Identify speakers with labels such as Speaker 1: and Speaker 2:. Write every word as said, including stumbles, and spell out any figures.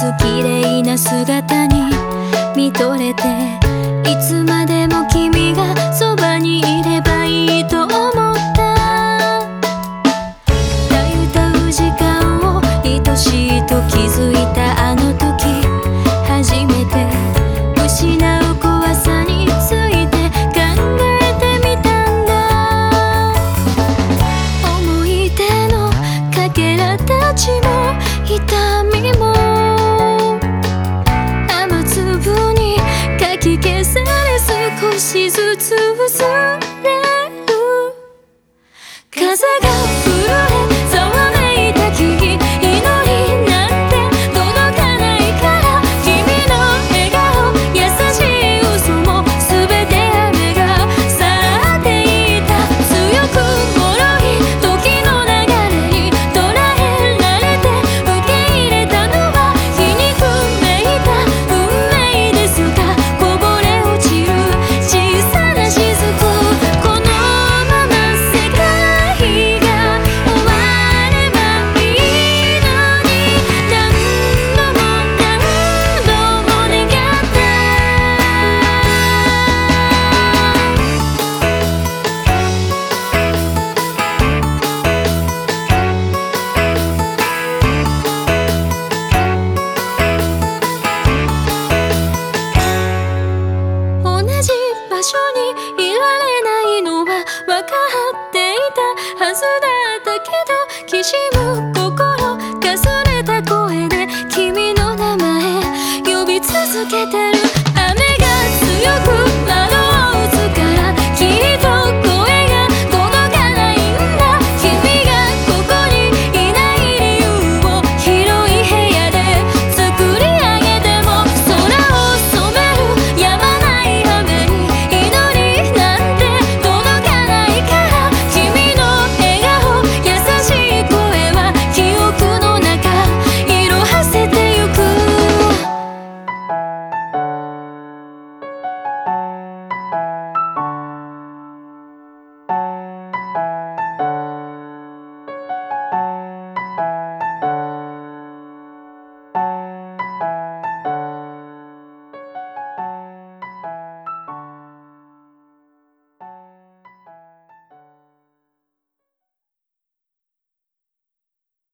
Speaker 1: つ綺麗な姿に見とれて、いつまでも君がそばにいればいいと思った。泣いたう時間を愛しいと気づいたあの時、初めて失う怖さについて考えてみたんだ。思い出のかけらたちも痛みも雨粒にかき消され、少しずつ薄れる。風が震えざわめいた木、祈りなんて届かないから、君の笑顔優しい嘘も全て雨が去っていた。強く脆い時の流れに捉えられて、受け入れたのは皮肉めいた運命ですが、こぼれ落ちる小さな雫。このまま世界が終わればいいのに、何度も何度も願った。同じ場所にいられないのは分かっていたはずだったけど、きしむ